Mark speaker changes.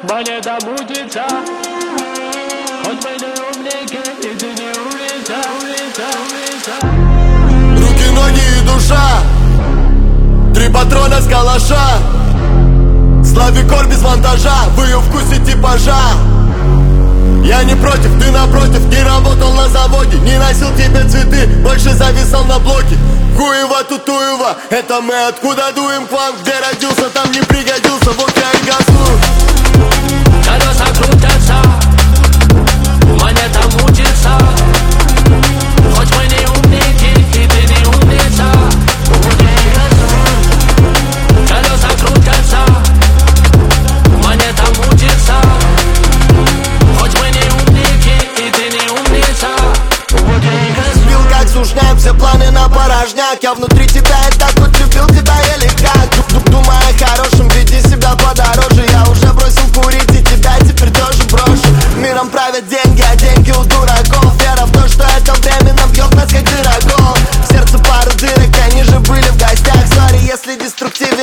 Speaker 1: монета мутится. Хоть мы не умники, и ты не умница.
Speaker 2: Руки, ноги и душа, 3 патрона с калаша. Славикор без монтажа, в ее вкусе типажа. Я не против, ты напротив, не работал на заводе, не носил тебе цветы, больше зависал на блоке. Хуево, Тутуево, это мы откуда дуем к вам, где родился, там не пригодился, вот я и газую.
Speaker 1: Колеса крутятся, монета мутится. Хоть мы не умники, и ты не умница. Колеса крутятся, монета мутится. Хоть мы не умники, и ты не умница.
Speaker 2: Сбил как сушняк, все планы на порожняк. Я внутри тебя и так вот любил тебя еле как. Думая о хорошем, веди себя подороже. Я уже бросил курить и тебя теперь тоже брошу. Миром правят деньги, а деньги у дураков. Вера в то, что это временно бьет нас как дырокол. В сердце пару дырок, они же были в гостях. Сори, если деструктивен.